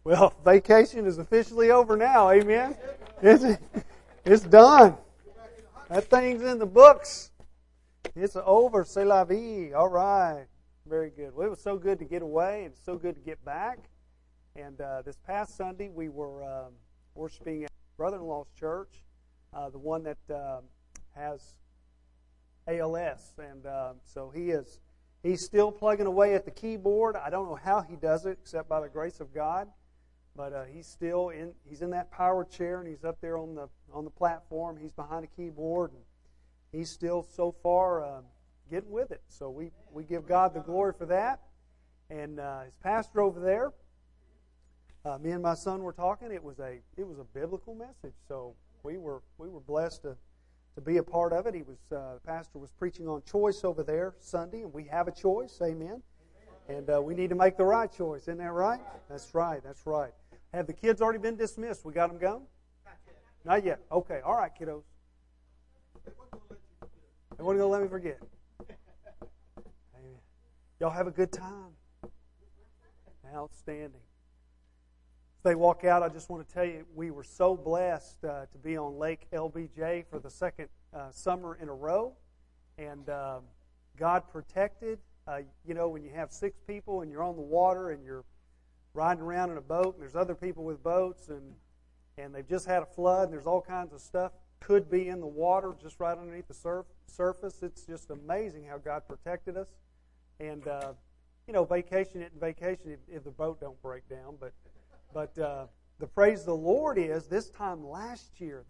Well, vacation is officially over now, amen? It's done. That thing's in the books. It's over, c'est la vie. All right. Very good. Well, it was so good to get away and so good to get back. And this past Sunday, we were worshiping at brother-in-law's church, the one that has ALS. And so he's still plugging away at the keyboard. I don't know how he does it, except by the grace of God. But he's in that power chair, and he's up there on the platform. He's behind a keyboard, and he's still so far getting with it. So we give God the glory for that. And his pastor over there, me and my son were talking. It was a biblical message. So we were blessed to be a part of it. The pastor was preaching on choice over there Sunday, and we have a choice. Amen. And we need to make the right choice. Isn't that right? That's right. That's right. Have the kids already been dismissed? We got them gone? Not yet. Okay. All right, kiddos. They weren't going to let me forget. Amen. Y'all have a good time. Outstanding. As they walk out, I just want to tell you, we were so blessed to be on Lake LBJ for the second summer in a row. And God protected. When you have 6 people and you're on the water and you're riding around in a boat and there's other people with boats and they've just had a flood and there's all kinds of stuff could be in the water just right underneath the surface. It's just amazing how God protected us. And, vacation isn't vacation if the boat don't break down. But the praise of the Lord is this time last year,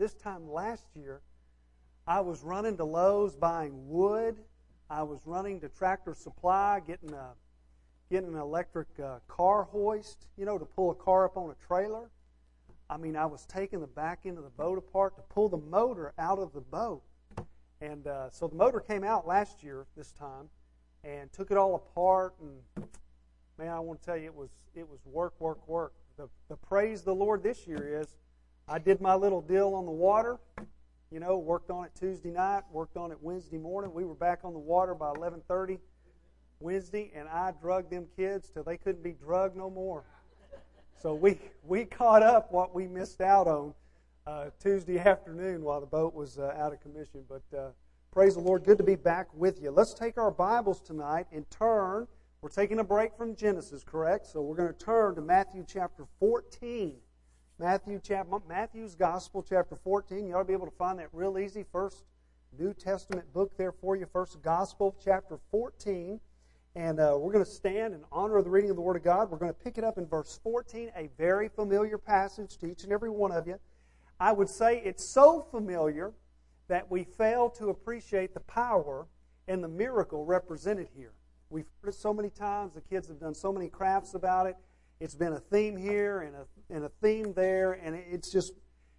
I was running to Lowe's buying wood. I was running to Tractor Supply, getting an electric car hoist, to pull a car up on a trailer. I mean, I was taking the back end of the boat apart to pull the motor out of the boat. And so the motor came out last year this time and took it all apart. And, man, I want to tell you, it was work. The praise of the Lord this year is I did my little deal on the water. Worked on it Tuesday night, worked on it Wednesday morning. We were back on the water by 11:30 Wednesday, and I drugged them kids till they couldn't be drugged no more. So we caught up what we missed out on Tuesday afternoon while the boat was out of commission. But praise the Lord, good to be back with you. Let's take our Bibles tonight and turn. We're taking a break from Genesis, correct? So we're going to turn to Matthew chapter 14. Matthew's Gospel, chapter 14. You ought to be able to find that real easy. First New Testament book there for you. First Gospel, chapter 14. And we're going to stand in honor of the reading of the Word of God. We're going to pick it up in verse 14, a very familiar passage to each and every one of you. I would say it's so familiar that we fail to appreciate the power and the miracle represented here. We've heard it so many times. The kids have done so many crafts about it. It's been a theme here and a theme there, and it's just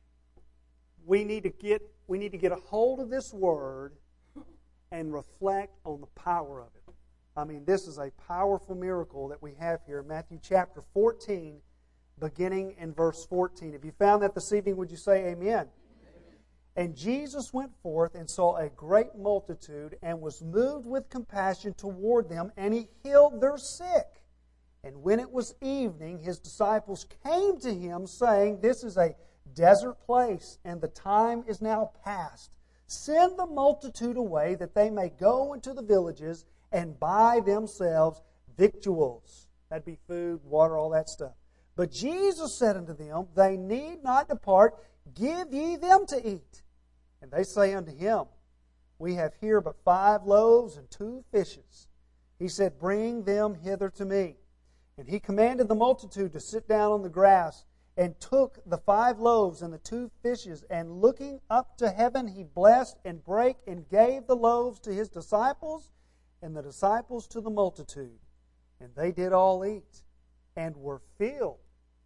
we need to get a hold of this word and reflect on the power of it. I mean, this is a powerful miracle that we have here in Matthew chapter 14, beginning in verse 14. If you found that this evening, would you say amen? Amen. And Jesus went forth and saw a great multitude and was moved with compassion toward them, and he healed their sick. And when it was evening, his disciples came to him, saying, This is a desert place, and the time is now past. Send the multitude away, that they may go into the villages and buy themselves victuals. That'd be food, water, all that stuff. But Jesus said unto them, They need not depart, give ye them to eat. And they say unto him, We have here but 5 loaves and 2 fishes. He said, Bring them hither to me. And he commanded the multitude to sit down on the grass, and took the 5 loaves and the 2 fishes, and looking up to heaven, he blessed and brake and gave the loaves to his disciples, and the disciples to the multitude. And they did all eat, and were filled.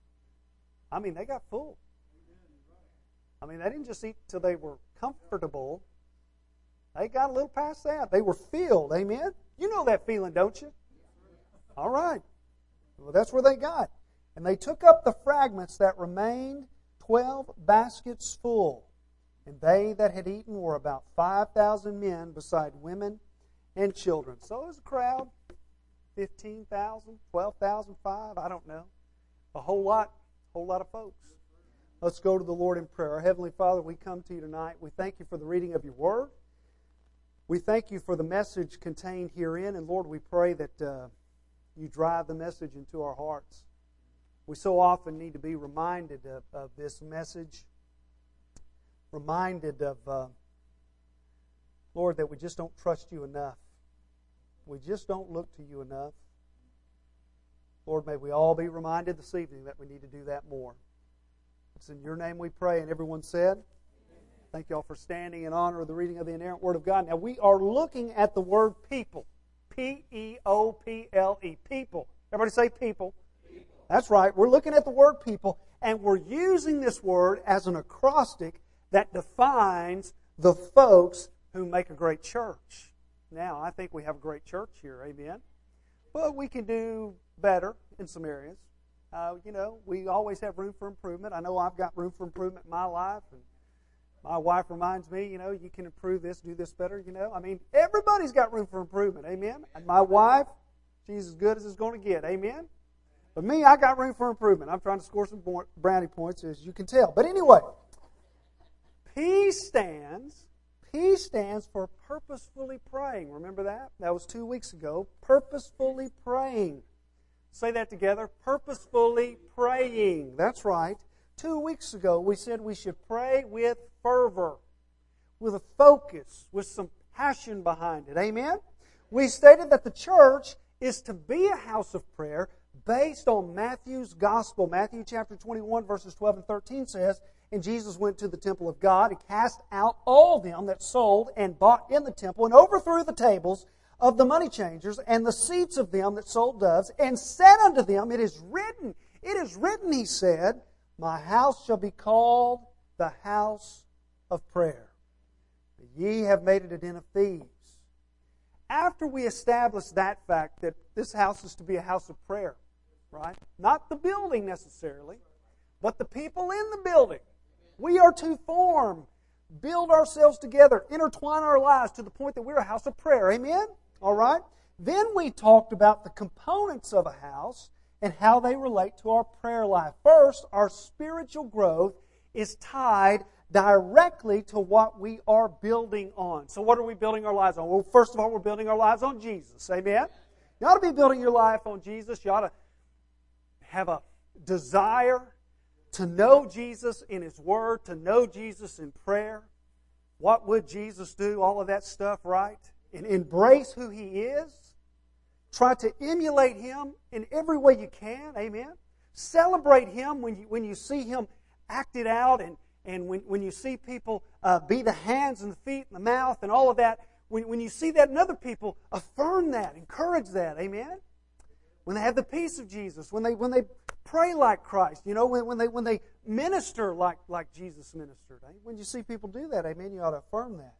I mean, they got full. I mean, they didn't just eat till they were comfortable. They got a little past that. They were filled, amen? You know that feeling, don't you? All right. Well, that's where they got. And they took up the fragments that remained, 12 baskets full. And they that had eaten were about 5,000 men, beside women and children. So it was a crowd, 15,000, 12,000, 5, I don't know. A whole lot of folks. Let's go to the Lord in prayer. Our Heavenly Father, we come to you tonight. We thank you for the reading of your Word. We thank you for the message contained herein. And Lord, we pray that you drive the message into our hearts. We so often need to be reminded of this message. Reminded of, Lord, that we just don't trust you enough. We just don't look to you enough. Lord, may we all be reminded this evening that we need to do that more. It's in your name we pray, and everyone said, thank you all for standing in honor of the reading of the inerrant Word of God. Now, we are looking at the word people. P-E-O-P-L-E. People. Everybody say people. People. That's right. We're looking at the word people, and we're using this word as an acrostic that defines the folks who make a great church. Now, I think we have a great church here. Amen. But we can do better in some areas. We always have room for improvement. I know I've got room for improvement in my life, and my wife reminds me, you can improve this, do this better, everybody's got room for improvement, amen? And my wife, she's as good as it's going to get, amen? But me, I got room for improvement. I'm trying to score some brownie points, as you can tell. But anyway, P stands for purposefully praying. Remember that? That was 2 weeks ago. Purposefully praying. Say that together. Purposefully praying. That's right. 2 weeks ago, we said we should pray with fervor, with a focus, with some passion behind it. Amen? We stated that the church is to be a house of prayer based on Matthew's gospel. Matthew chapter 21, verses 12 and 13 says, and Jesus went to the temple of God and cast out all them that sold and bought in the temple and overthrew the tables of the money changers and the seats of them that sold doves, and said unto them, it is written, he said, my house shall be called the house of prayer. But ye have made it a den of thieves. After we establish that fact that this house is to be a house of prayer, right? Not the building necessarily, but the people in the building. We are to build ourselves together, intertwine our lives to the point that we're a house of prayer. Amen? All right? Then we talked about the components of a house and how they relate to our prayer life. First, our spiritual growth is tied directly to what we are building on. So what are we building our lives on? Well, first of all, we're building our lives on Jesus. Amen? You ought to be building your life on Jesus. You ought to have a desire to know Jesus in His Word, to know Jesus in prayer. What would Jesus do? All of that stuff, right? And embrace who He is. Try to emulate Him in every way you can. Amen? Celebrate Him when you see Him acted out, and when you see people be the hands and the feet and the mouth and all of that. When you see that in other people, affirm that, encourage that. Amen? When they have the peace of Jesus, when they pray like Christ, when they minister like Jesus ministered. When you see people do that, amen, you ought to affirm that.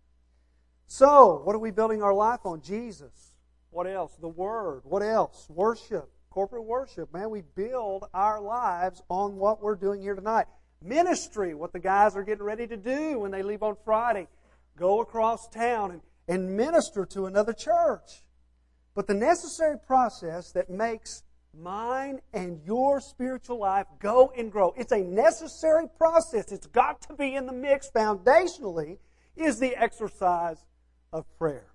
So, what are we building our life on? Jesus. What else? The Word. What else? Worship. Corporate worship. Man, we build our lives on what we're doing here tonight. Ministry. What the guys are getting ready to do when they leave on Friday. Go across town and minister to another church. But the necessary process that makes mine and your spiritual life go and grow. It's a necessary process. It's got to be in the mix foundationally, is the exercise of prayer.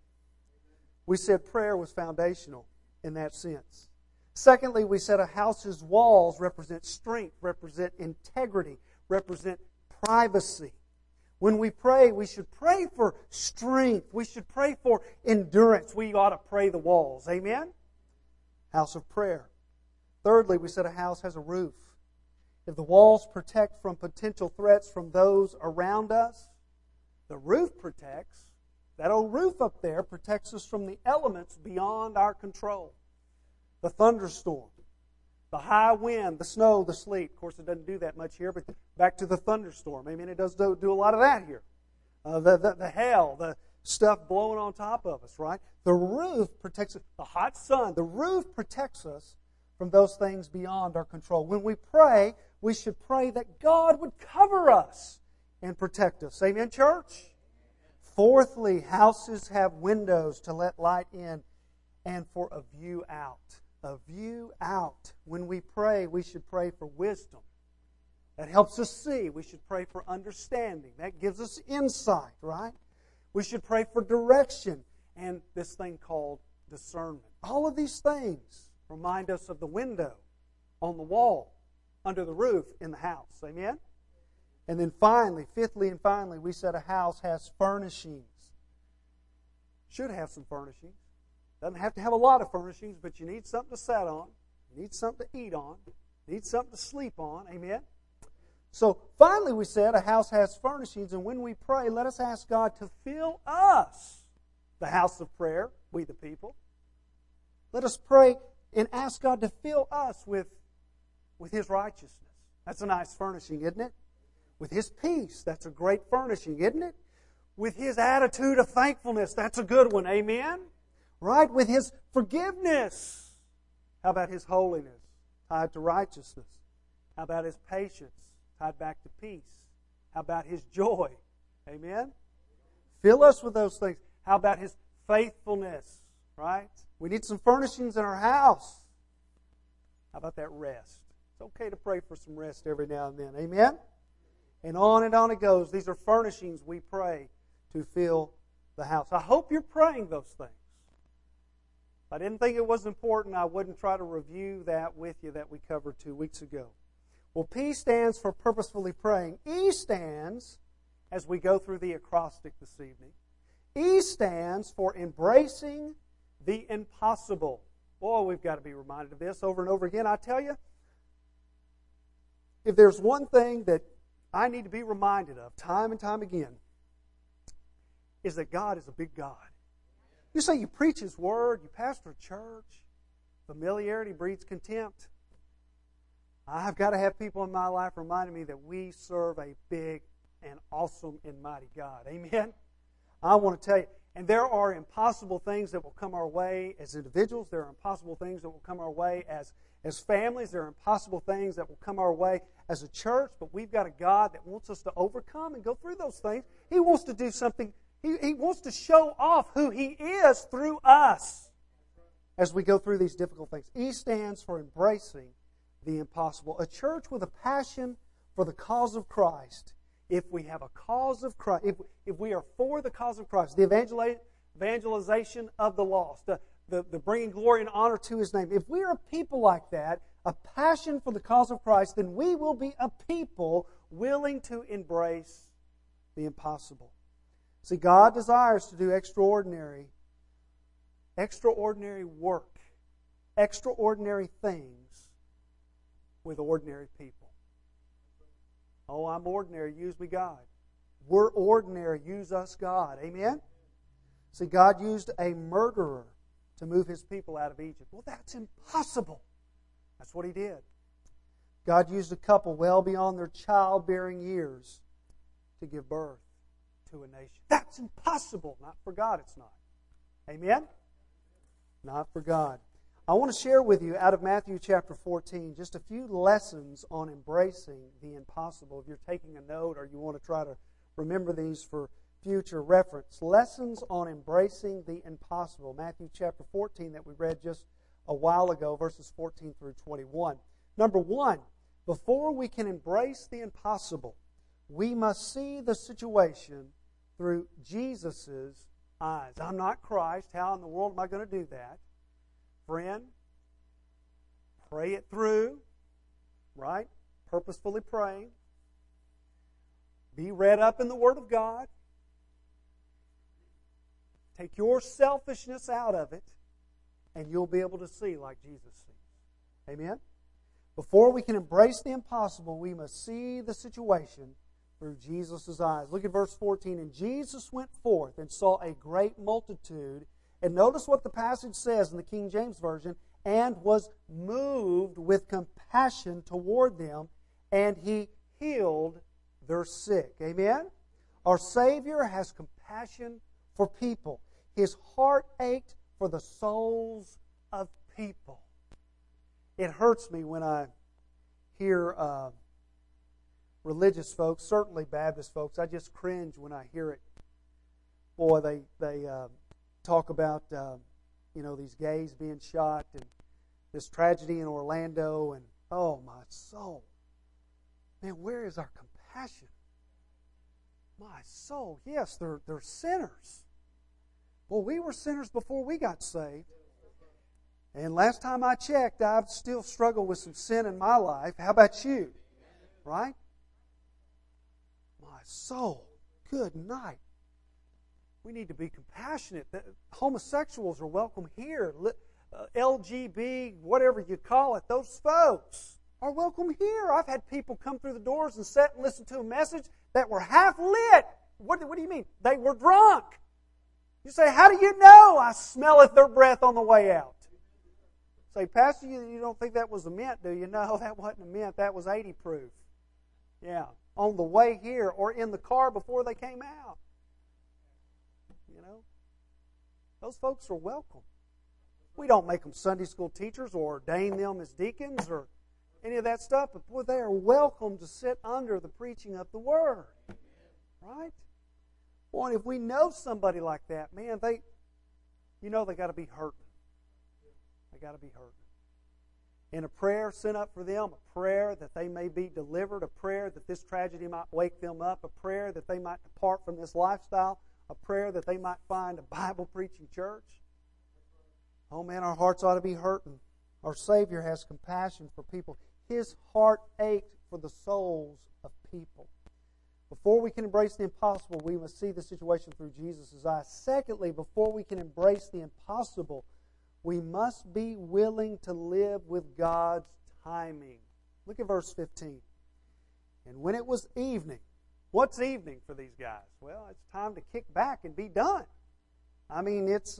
We said prayer was foundational in that sense. Secondly, we said a house's walls represent strength, represent integrity, represent privacy. When we pray, we should pray for strength. We should pray for endurance. We ought to pray the walls. Amen? House of prayer. Thirdly, we said a house has a roof. If the walls protect from potential threats from those around us, the roof protects. That old roof up there protects us from the elements beyond our control. The thunderstorm, the high wind, the snow, the sleet. Of course, it doesn't do that much here, but back to the thunderstorm. I mean, it does do a lot of that here. The hail, the stuff blowing on top of us, right? The roof protects us. The hot sun, the roof protects us from those things beyond our control. When we pray, we should pray that God would cover us and protect us. Amen, church? Fourthly, houses have windows to let light in and for a view out. a view out. When we pray, we should pray for wisdom. That helps us see. We should pray for understanding. That gives us insight, right? We should pray for direction and this thing called discernment. All of these things remind us of the window on the wall, under the roof in the house. Amen? And then finally, fifthly and finally, we said a house has furnishings. Should have some furnishings. Doesn't have to have a lot of furnishings, but you need something to sit on. You need something to eat on. You need something to sleep on. Amen? So finally we said a house has furnishings, and when we pray, let us ask God to fill us, the house of prayer, we the people. Let us pray and ask God to fill us with His righteousness. That's a nice furnishing, isn't it? With His peace, that's a great furnishing, isn't it? With His attitude of thankfulness, that's a good one, amen? Right? With His forgiveness. How about His holiness, tied to righteousness? How about His patience, tied back to peace? How about His joy? Amen? Fill us with those things. How about His faithfulness? Right? We need some furnishings in our house. How about that rest? It's okay to pray for some rest every now and then. Amen? And on it goes. These are furnishings we pray to fill the house. I hope you're praying those things. If I didn't think it was important, I wouldn't try to review that with you that we covered 2 weeks ago. Well, P stands for purposefully praying. E stands, as we go through the acrostic this evening, E stands for embracing the impossible. Boy, we've got to be reminded of this over and over again. I tell you, if there's one thing that I need to be reminded of time and time again, is that God is a big God. You say you preach His Word, you pastor a church, familiarity breeds contempt. I've got to have people in my life reminding me that we serve a big and awesome and mighty God. Amen? I want to tell you, and there are impossible things that will come our way as individuals. There are impossible things that will come our way as families. There are impossible things that will come our way as a church. But we've got a God that wants us to overcome and go through those things. He wants to do something. He wants to show off who He is through us as we go through these difficult things. E stands for embracing the impossible. A church with a passion for the cause of Christ. If we have a cause of Christ, if we are for the cause of Christ, the evangelization of the lost, the bringing glory and honor to His name, if we are a people like that, a passion for the cause of Christ, then we will be a people willing to embrace the impossible. See, God desires to do extraordinary work, extraordinary things with ordinary people. Oh, I'm ordinary, use me, God. We're ordinary, use us, God. Amen? See, God used a murderer to move His people out of Egypt. Well, that's impossible. That's what He did. God used a couple well beyond their childbearing years to give birth to a nation. That's impossible. Not for God, it's not. Amen? Not for God. I want to share with you out of Matthew chapter 14 just a few lessons on embracing the impossible. If you're taking a note or you want to try to remember these for future reference. Lessons on embracing the impossible. Matthew chapter 14 that we read just a while ago, verses 14 through 21. Number one, before we can embrace the impossible, we must see the situation through Jesus' eyes. I'm not Christ. How in the world am I going to do that? Friend, pray it through, right? Purposefully praying. Be read up in the Word of God. Take your selfishness out of it, and you'll be able to see like Jesus sees. Amen? Before we can embrace the impossible, we must see the situation through Jesus' eyes. Look at verse 14. And Jesus went forth and saw a great multitude. And notice what the passage says in the King James Version. And was moved with compassion toward them. And He healed their sick. Amen? Our Savior has compassion for people. His heart ached for the souls of people. It hurts me when I hear religious folks, certainly Baptist folks. I just cringe when I hear it. Boy, they talk about these gays being shot, and this tragedy in Orlando, and oh, my soul. Man, where is our compassion? My soul. Yes, they're sinners. Well, we were sinners before we got saved. And last time I checked, I've still struggled with some sin in my life. How about you? Right? My soul. Good night. We need to be compassionate. Homosexuals are welcome here. LGB, whatever you call it, those folks are welcome here. I've had people come through the doors and sit and listen to a message that were half lit. What do you mean? They were drunk. You say, how do you know? I smelleth their breath on the way out. Say, Pastor, you don't think that was a mint, do you? No, that wasn't a mint. That was 80 proof. Yeah, on the way here or in the car before they came out. You know, those folks are welcome. We don't make them Sunday school teachers or ordain them as deacons or any of that stuff, but boy, they are welcome to sit under the preaching of the Word. Right? Boy, if we know somebody like that, man, they got to be hurting. They got to be hurting. And a prayer sent up for them, a prayer that they may be delivered, a prayer that this tragedy might wake them up, a prayer that they might depart from this lifestyle, a prayer that they might find a Bible-preaching church. Oh man, our hearts ought to be hurting. Our Savior has compassion for people. His heart ached for the souls of people. Before we can embrace the impossible, we must see the situation through Jesus' eyes. Secondly, before we can embrace the impossible, we must be willing to live with God's timing. Look at verse 15. And when it was evening, what's evening for these guys? Well, it's time to kick back and be done. I mean, it's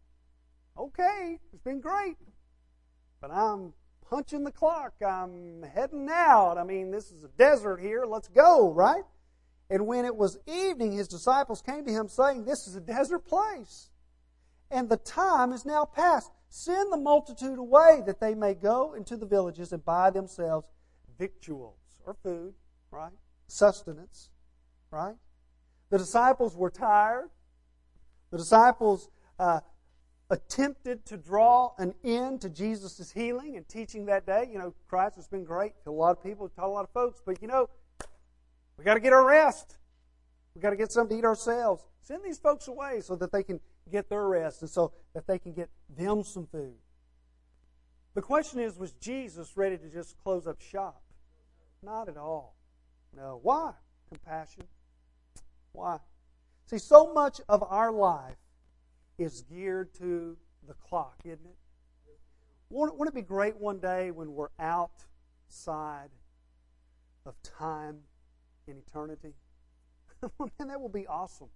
okay, it's been great, but I'm punching the clock. I'm heading out. I mean, this is a desert here. Let's go, right? And when it was evening, his disciples came to him saying, this is a desert place, and the time is now past. Send the multitude away that they may go into the villages and buy themselves victuals, or food, right? Sustenance, right? The disciples were tired. The disciples attempted to draw an end to Jesus' healing and teaching that day. You know, Christ has been great to a lot of people, to a lot of folks, but you know, we got to get our rest. We got to get something to eat ourselves. Send these folks away so that they can get their rest and so that they can get them some food. The question is, was Jesus ready to just close up shop? Not at all. No. Why? Compassion. Why? See, so much of our life is geared to the clock, isn't it? Wouldn't it be great one day when we're outside of time in eternity? Man, that will be awesome.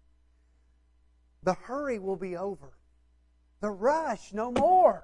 The hurry will be over. The rush, no more.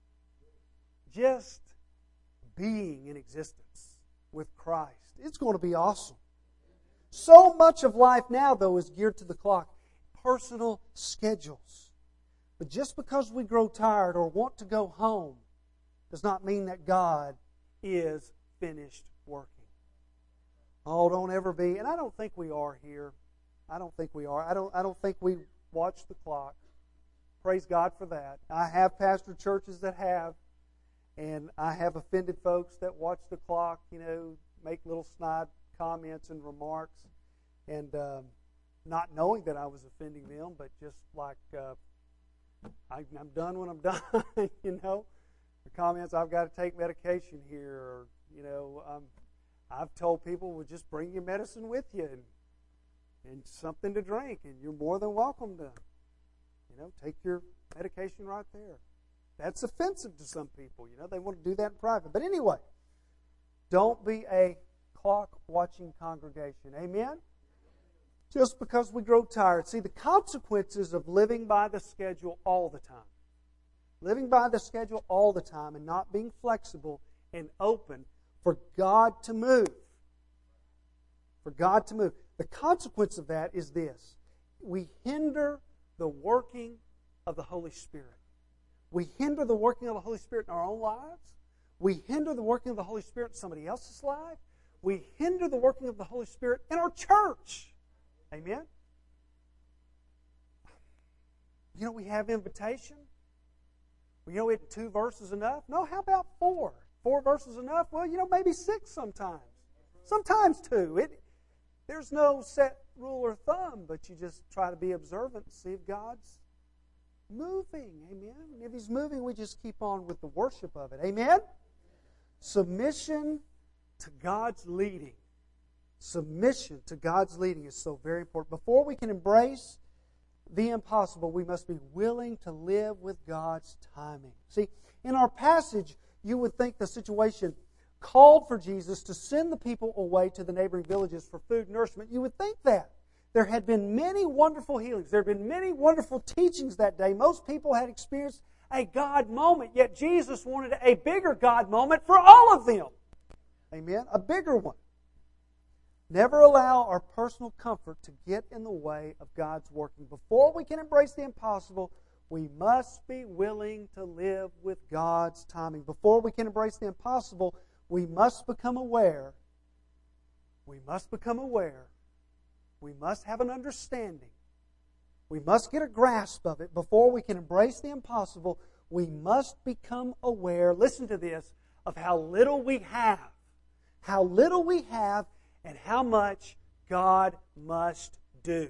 Just being in existence with Christ. It's going to be awesome. So much of life now, though, is geared to the clock. Personal schedules. But just because we grow tired or want to go home does not mean that God is finished working. Oh, don't ever be, and I don't think we are here. I don't think we are. I don't think we watch the clock. Praise God for that. I have pastored churches that have, and I have offended folks that watch the clock, you know, make little snide comments and remarks, and not knowing that I was offending them, but just like, I'm done when I'm done, you know. The comments, I've got to take medication here, or, you know, I've told people, well, just bring your medicine with you and something to drink, and you're more than welcome to, you know, take your medication right there. That's offensive to some people, you know. They want to do that in private. But anyway, don't be a clock-watching congregation. Amen? Just because we grow tired. See, the consequences of living by the schedule all the time. Living by the schedule all the time and not being flexible and open for God to move. For God to move. The consequence of that is this. We hinder the working of the Holy Spirit. We hinder the working of the Holy Spirit in our own lives. We hinder the working of the Holy Spirit in somebody else's life. We hinder the working of the Holy Spirit in our church. Amen? You know, we have invitation. Well, isn't 2 verses enough? No, how about 4? 4 verses enough? Well, maybe 6 sometimes. Sometimes 2. There's no set rule or thumb, but you just try to be observant and see if God's moving. Amen? And if He's moving, we just keep on with the worship of it. Amen? Submission to God's leading. Submission to God's leading is so very important. Before we can embrace the impossible, we must be willing to live with God's timing. See, in our passage, you would think the situation called for Jesus to send the people away to the neighboring villages for food and nourishment. You would think that. There had been many wonderful healings. There had been many wonderful teachings that day. Most people had experienced a God moment, yet Jesus wanted a bigger God moment for all of them. Amen? A bigger one. Never allow our personal comfort to get in the way of God's working. Before we can embrace the impossible, we must be willing to live with God's timing. Before we can embrace the impossible, we must become aware. We must become aware. We must have an understanding. We must get a grasp of it. Before we can embrace the impossible, we must become aware, listen to this, of how little we have. How little we have and how much God must do.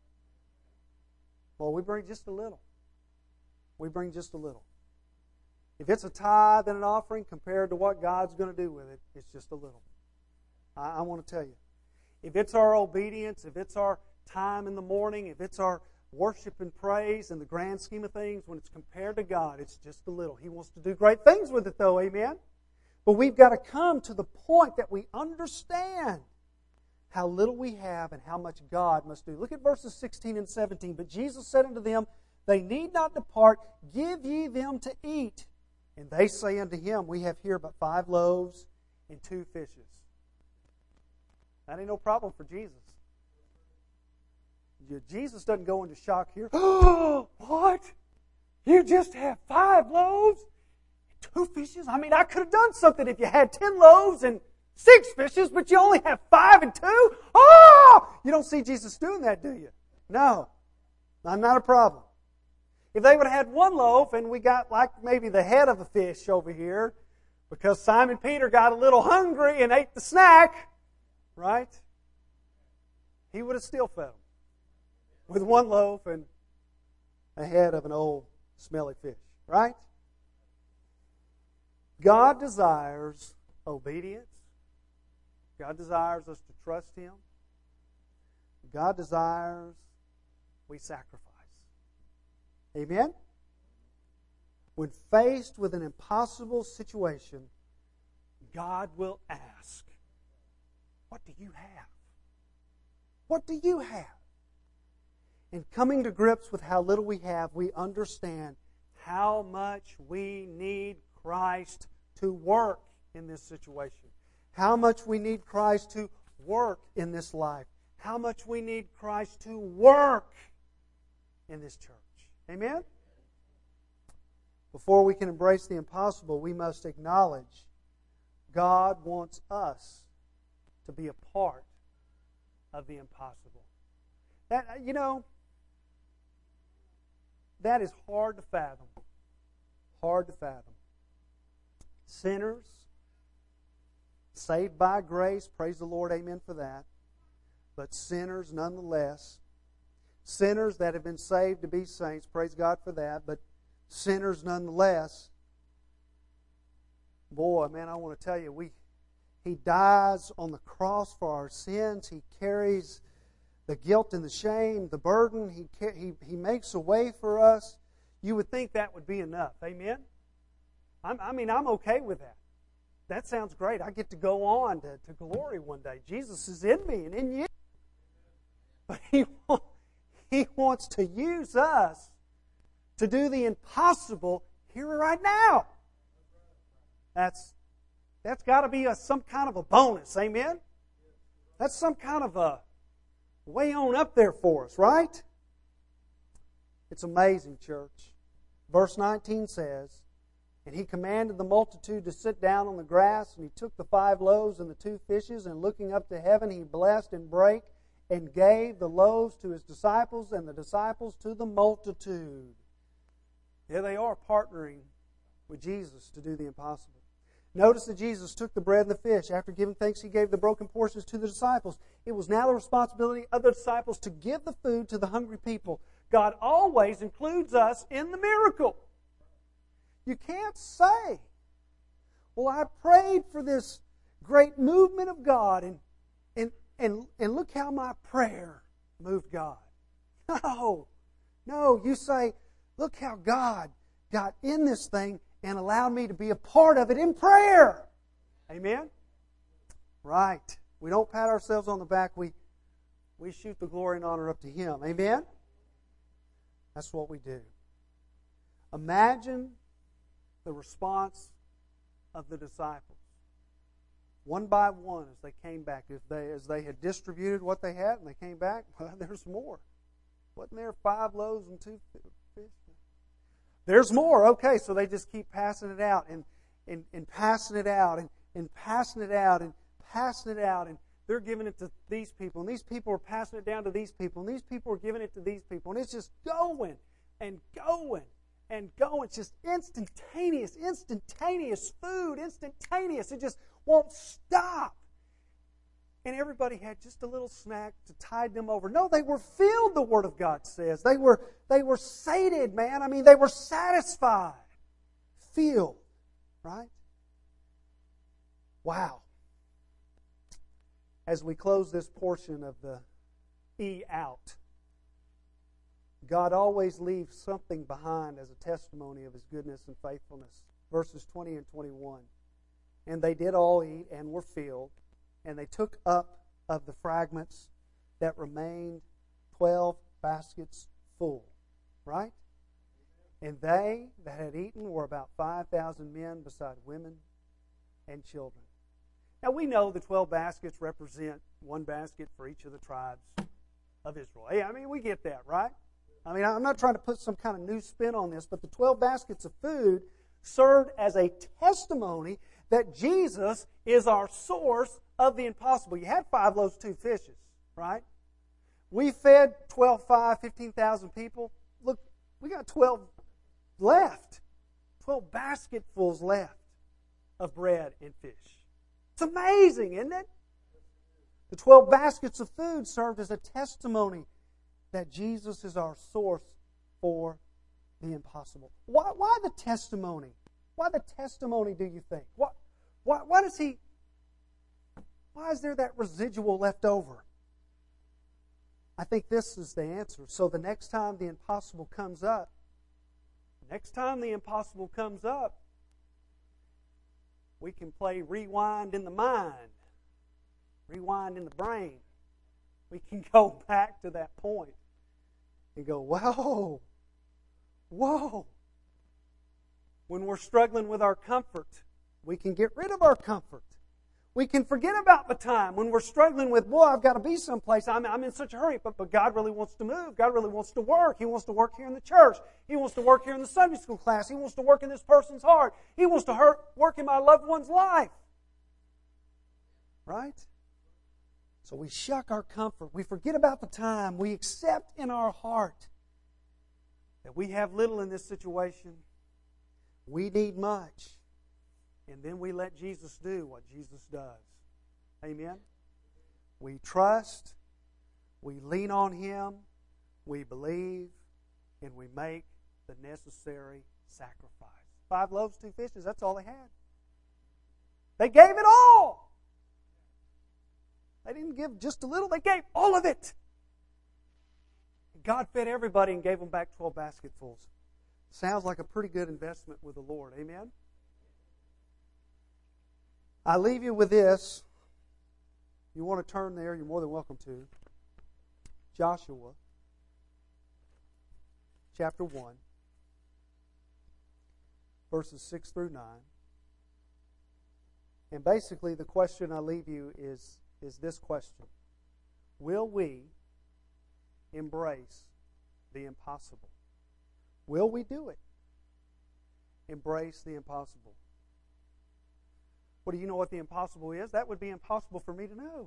Well, we bring just a little. We bring just a little. If it's a tithe and an offering compared to what God's going to do with it, it's just a little. I want to tell you. If it's our obedience, if it's our time in the morning, if it's our worship and praise in the grand scheme of things, when it's compared to God, it's just a little. He wants to do great things with it though, amen? But we've got to come to the point that we understand how little we have and how much God must do. Look at verses 16 and 17. But Jesus said unto them, They need not depart, give ye them to eat. And they say unto him, We have here but 5 loaves and 2 fishes. That ain't no problem for Jesus. Jesus doesn't go into shock here. Oh, what? You just have 5 loaves and 2 fishes? I mean, I could have done something if you had 10 loaves and 6 fishes, but you only have 5 and 2? Oh! You don't see Jesus doing that, do you? No. Not a problem. If they would have had 1 loaf and we got like maybe the head of a fish over here because Simon Peter got a little hungry and ate the snack, right? He would have still fed them with 1 loaf and a head of an old smelly fish, right? God desires obedience. God desires us to trust Him. God desires we sacrifice. Amen? When faced with an impossible situation, God will ask, What do you have? What do you have? In coming to grips with how little we have, we understand how much we need Christ to work in this situation. How much we need Christ to work in this life. How much we need Christ to work in this church. Amen? Before we can embrace the impossible, we must acknowledge God wants us to be a part of the impossible. That is hard to fathom. Hard to fathom. Sinners, saved by grace, praise the Lord, amen for that. But sinners nonetheless. Sinners that have been saved to be saints, praise God for that. But sinners nonetheless. Boy, man, I want to tell you, He dies on the cross for our sins. He carries the guilt and the shame, the burden. He makes a way for us. You would think that would be enough. Amen? I'm okay with that. That sounds great. I get to go on to glory one day. Jesus is in me and in you. But He wants to use us to do the impossible here and right now. That's got to be some kind of a bonus. Amen? That's some kind of a way on up there for us, right? It's amazing, church. Verse 19 says, And He commanded the multitude to sit down on the grass, and He took the 5 loaves and the 2 fishes, and looking up to heaven, He blessed and brake, and gave the loaves to His disciples, and the disciples to the multitude. There they are, partnering with Jesus to do the impossible. Notice that Jesus took the bread and the fish. After giving thanks, He gave the broken portions to the disciples. It was now the responsibility of the disciples to give the food to the hungry people. God always includes us in the miracle. You can't say, well, I prayed for this great movement of God, and look how my prayer moved God. No, you say, look how God got in this thing and allowed me to be a part of it in prayer. Amen? Right. We don't pat ourselves on the back. We shoot the glory and honor up to Him. Amen? That's what we do. Imagine the response of the disciples. One by one as they came back. As they had distributed what they had and they came back, well, there's more. Wasn't there 5 loaves and 2 fish? There's more. Okay, so they just keep passing it out and passing it out and passing it out and passing it out. And they're giving it to these people. And these people are passing it down to these people. And these people are giving it to these people. And it's just going and going and going. It's just instantaneous food, instantaneous. It just won't stop. And everybody had just a little snack to tide them over. No, they were filled, the Word of God says. They were sated, man. I mean, they were satisfied. Filled. Right? Wow. As we close this portion of the E out, God always leaves something behind as a testimony of His goodness and faithfulness. Verses 20 and 21. And they did all eat and were filled, and they took up of the fragments that remained 12 baskets full. Right? And they that had eaten were about 5,000 men, beside women and children. Now we know the 12 baskets represent 1 basket for each of the tribes of Israel. Hey, I mean, we get that, right? I mean, I'm not trying to put some kind of new spin on this, but the 12 baskets of food served as a testimony that Jesus is our source of the impossible. You had 5 loaves, 2 fishes, right? We fed 15,000 people. Look, we got 12 left. 12 basketfuls left of bread and fish. It's amazing, isn't it? The 12 baskets of food served as a testimony that Jesus is our source for the impossible. Why the testimony? Why the testimony, do you think? Why is there that residual left over? I think this is the answer. So the next time the impossible comes up, we can play rewind in the mind, rewind in the brain. We can go back to that point and go, whoa. When we're struggling with our comfort, we can get rid of our comfort. We can forget about the time when we're struggling with, boy, I've got to be someplace. I'm in such a hurry. But God really wants to move. God really wants to work. He wants to work here in the church. He wants to work here in the Sunday school class. He wants to work in this person's heart. He wants to work in my loved one's life. Right? So we shuck our comfort. We forget about the time. We accept in our heart that we have little in this situation. We need much. And then we let Jesus do what Jesus does. Amen? We trust, we lean on Him, we believe, and we make the necessary sacrifice. 5 loaves, 2 fishes, that's all they had. They gave it all. They didn't give just a little, they gave all of it. God fed everybody and gave them back 12 basketfuls. Sounds like a pretty good investment with the Lord. Amen? I leave you with this. You want to turn there, you're more than welcome to. Joshua, chapter 1, verses 6 through 9. And basically the question I leave you is this question. Will we embrace the impossible? Will we do it? Embrace the impossible. Well, do you know what the impossible is? That would be impossible for me to know.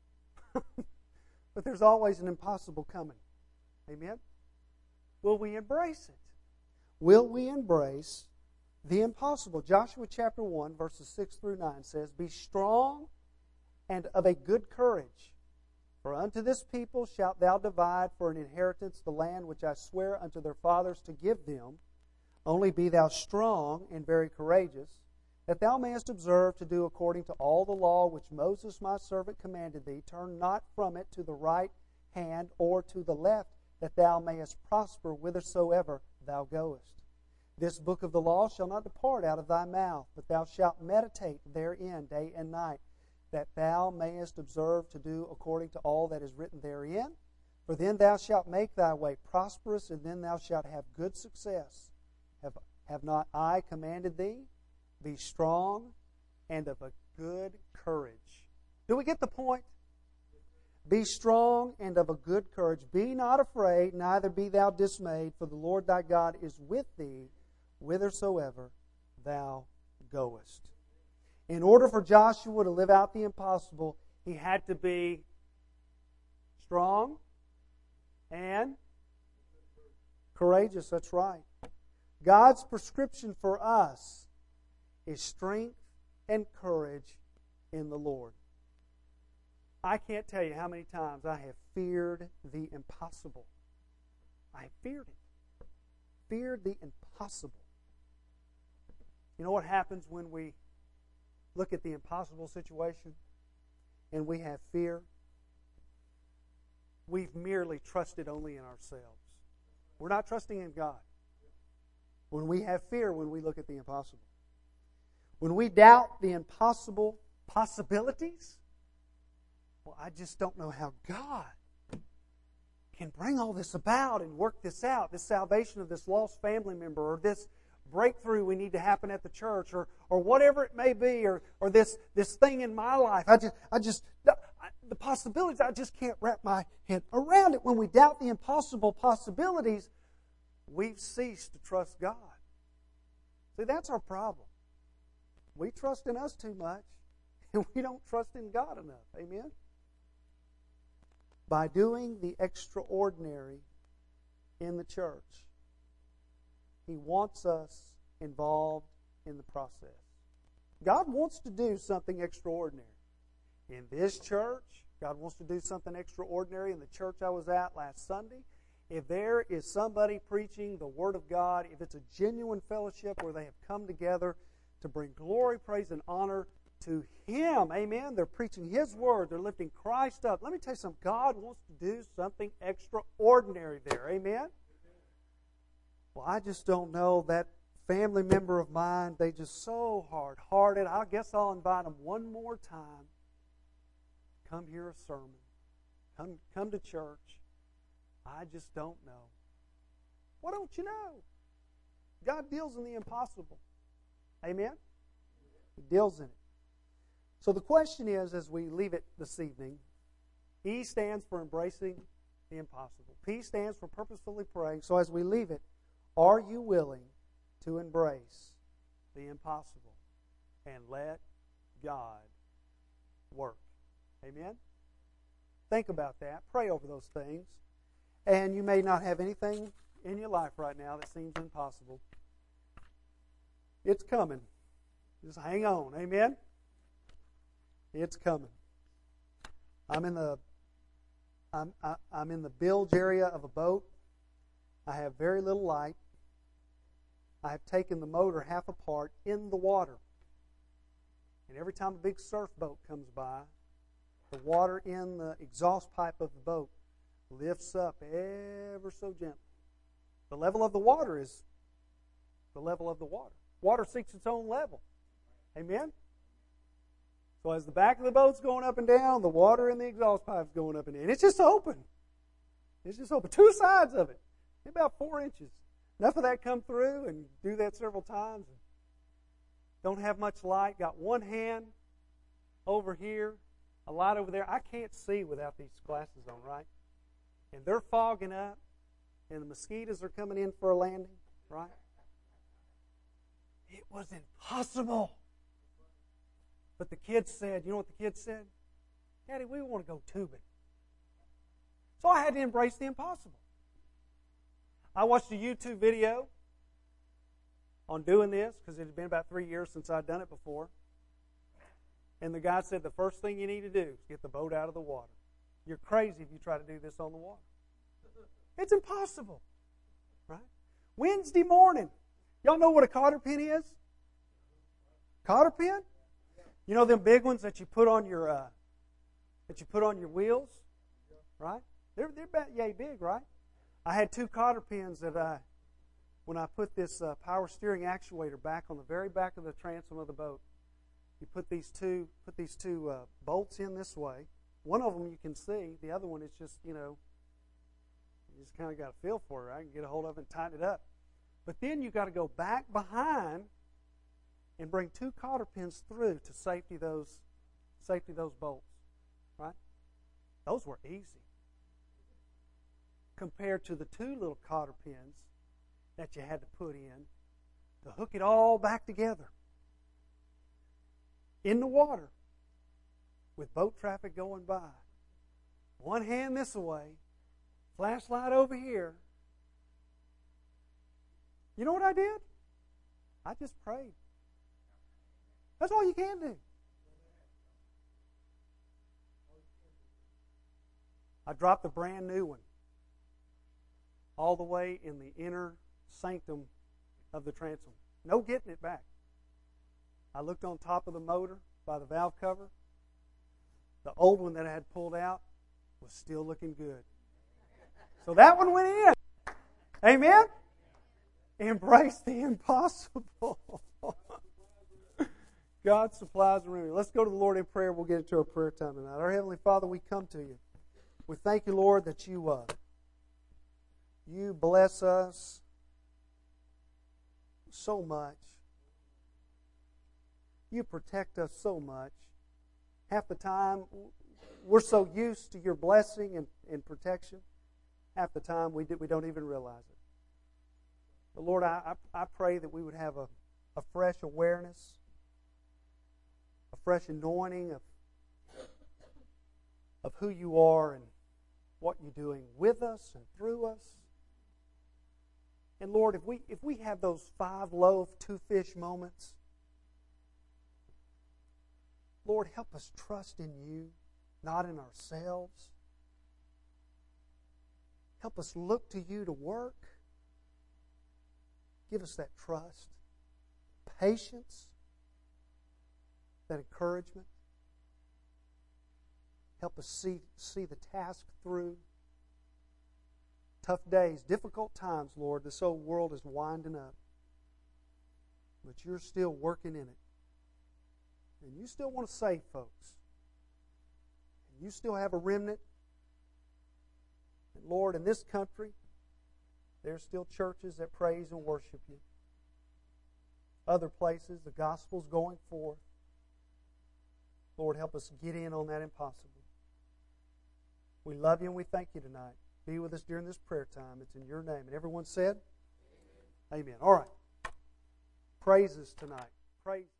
But there's always an impossible coming. Amen? Will we embrace it? Will we embrace the impossible. Joshua chapter 1, verses 6 through 9 says, Be strong and of a good courage, for unto this people shalt thou divide for an inheritance the land which I swear unto their fathers to give them. Only be thou strong and very courageous, that thou mayest observe to do according to all the law which Moses my servant commanded thee. Turn not from it to the right hand or to the left, that thou mayest prosper whithersoever thou goest. This book of the law shall not depart out of thy mouth, but thou shalt meditate therein day and night, that thou mayest observe to do according to all that is written therein. For then thou shalt make thy way prosperous, and then thou shalt have good success. Have not I commanded thee? Be strong and of a good courage. Do we get the point? Be strong and of a good courage. Be not afraid, neither be thou dismayed, for the Lord thy God is with thee whithersoever thou goest. In order for Joshua to live out the impossible, he had to be strong and courageous. That's right. God's prescription for us is strength and courage in the Lord. I can't tell you how many times I have feared the impossible. I have feared it. Feared the impossible. You know what happens when we look at the impossible situation and we have fear? We've merely trusted only in ourselves. We're not trusting in God. When we have fear, when we look at the impossible. When we doubt the impossible possibilities, well, I just don't know how God can bring all this about and work this out, this salvation of this lost family member, or this breakthrough we need to happen at the church, or whatever it may be, or this thing in my life. The possibilities, I just can't wrap my head around it. When we doubt the impossible possibilities, we've ceased to trust God. See, that's our problem. We trust in us too much, and we don't trust in God enough. Amen? By doing the extraordinary in the church, He wants us involved in the process. God wants to do something extraordinary in this church. God wants to do something extraordinary in the church I was at last Sunday. If there is somebody preaching the Word of God, if it's a genuine fellowship where they have come together to bring glory, praise, and honor to Him, amen, they're preaching His Word, they're lifting Christ up. Let me tell you something, God wants to do something extraordinary there, amen? Well, I just don't know, that family member of mine, they just so hard-hearted. I guess I'll invite them one more time. Come hear a sermon. Come to church. I just don't know. Why don't you know? God deals in the impossible. Amen? He deals in it. So the question is, as we leave it this evening, E stands for embracing the impossible. P stands for purposefully praying. So as we leave it, are you willing to embrace the impossible and let God work? Amen? Think about that. Pray over those things. And you may not have anything in your life right now that seems impossible. It's coming. Just hang on. Amen? It's coming. I'm in the bilge area of a boat. I have very little light. I have taken the motor half apart in the water. And every time a big surf boat comes by, the water in the exhaust pipe of the boat lifts up ever so gently. The level of the water is the level of the water. Water seeks its own level. Amen? So as the back of the boat's going up and down, the water in the exhaust pipe's going up and down. It's just open. It's just open. Two sides of it. About 4 inches. Enough of that come through and do that several times. Don't have much light. Got one hand over here, a light over there. I can't see without these glasses on, right? And they're fogging up, and the mosquitoes are coming in for a landing, right? It was impossible. But the kids said, you know what the kids said? Daddy, we want to go tubing. So I had to embrace the impossible. I watched a YouTube video on doing this because it had been about 3 years since I'd done it before. And the guy said, the first thing you need to do is get the boat out of the water. You're crazy if you try to do this on the water. It's impossible, right? Wednesday morning. Y'all know what a cotter pin is? Cotter pin? You know them big ones that you put on your wheels, right? They're about yay big, right? I had 2 cotter pins that when I put this power steering actuator back on the very back of the transom of the boat. You put these two bolts in this way. One of them you can see. The other one is just, you just kind of got a feel for it. I can get a hold of it and tighten it up. But then you got to go back behind and bring 2 cotter pins through to safety those bolts, right? Those were easy compared to the 2 little cotter pins that you had to put in to hook it all back together in the water with boat traffic going by. One hand this way, flashlight over here. You know what I did? I just prayed. That's all you can do. I dropped the brand new one all the way in the inner sanctum of the transom. No getting it back. I looked on top of the motor by the valve cover. The old one that I had pulled out was still looking good. So that one went in. Amen? Embrace the impossible. God supplies the remedy. Let's go to the Lord in prayer. We'll get into our prayer time tonight. Our Heavenly Father, we come to you. We thank you, Lord, that you bless us so much. You protect us so much. Half the time, we're so used to your blessing and protection. Half the time, we don't even realize it. But Lord, I pray that we would have a fresh awareness, a fresh anointing of who you are and what you're doing with us and through us. And Lord, if we have those 5 loaf, 2 fish moments, Lord, help us trust in you, not in ourselves. Help us look to you to work. Give us that trust, patience, that encouragement. Help us see the task through. Tough days, difficult times, Lord. This old world is winding up. But you're still working in it. And you still want to save folks. And you still have a remnant. And Lord, in this country, there's still churches that praise and worship you. Other places, the gospel's going forth. Lord, help us get in on that impossible. We love you and we thank you tonight. Be with us during this prayer time. It's in your name. And everyone said, Amen. All right. Praises tonight. Praise.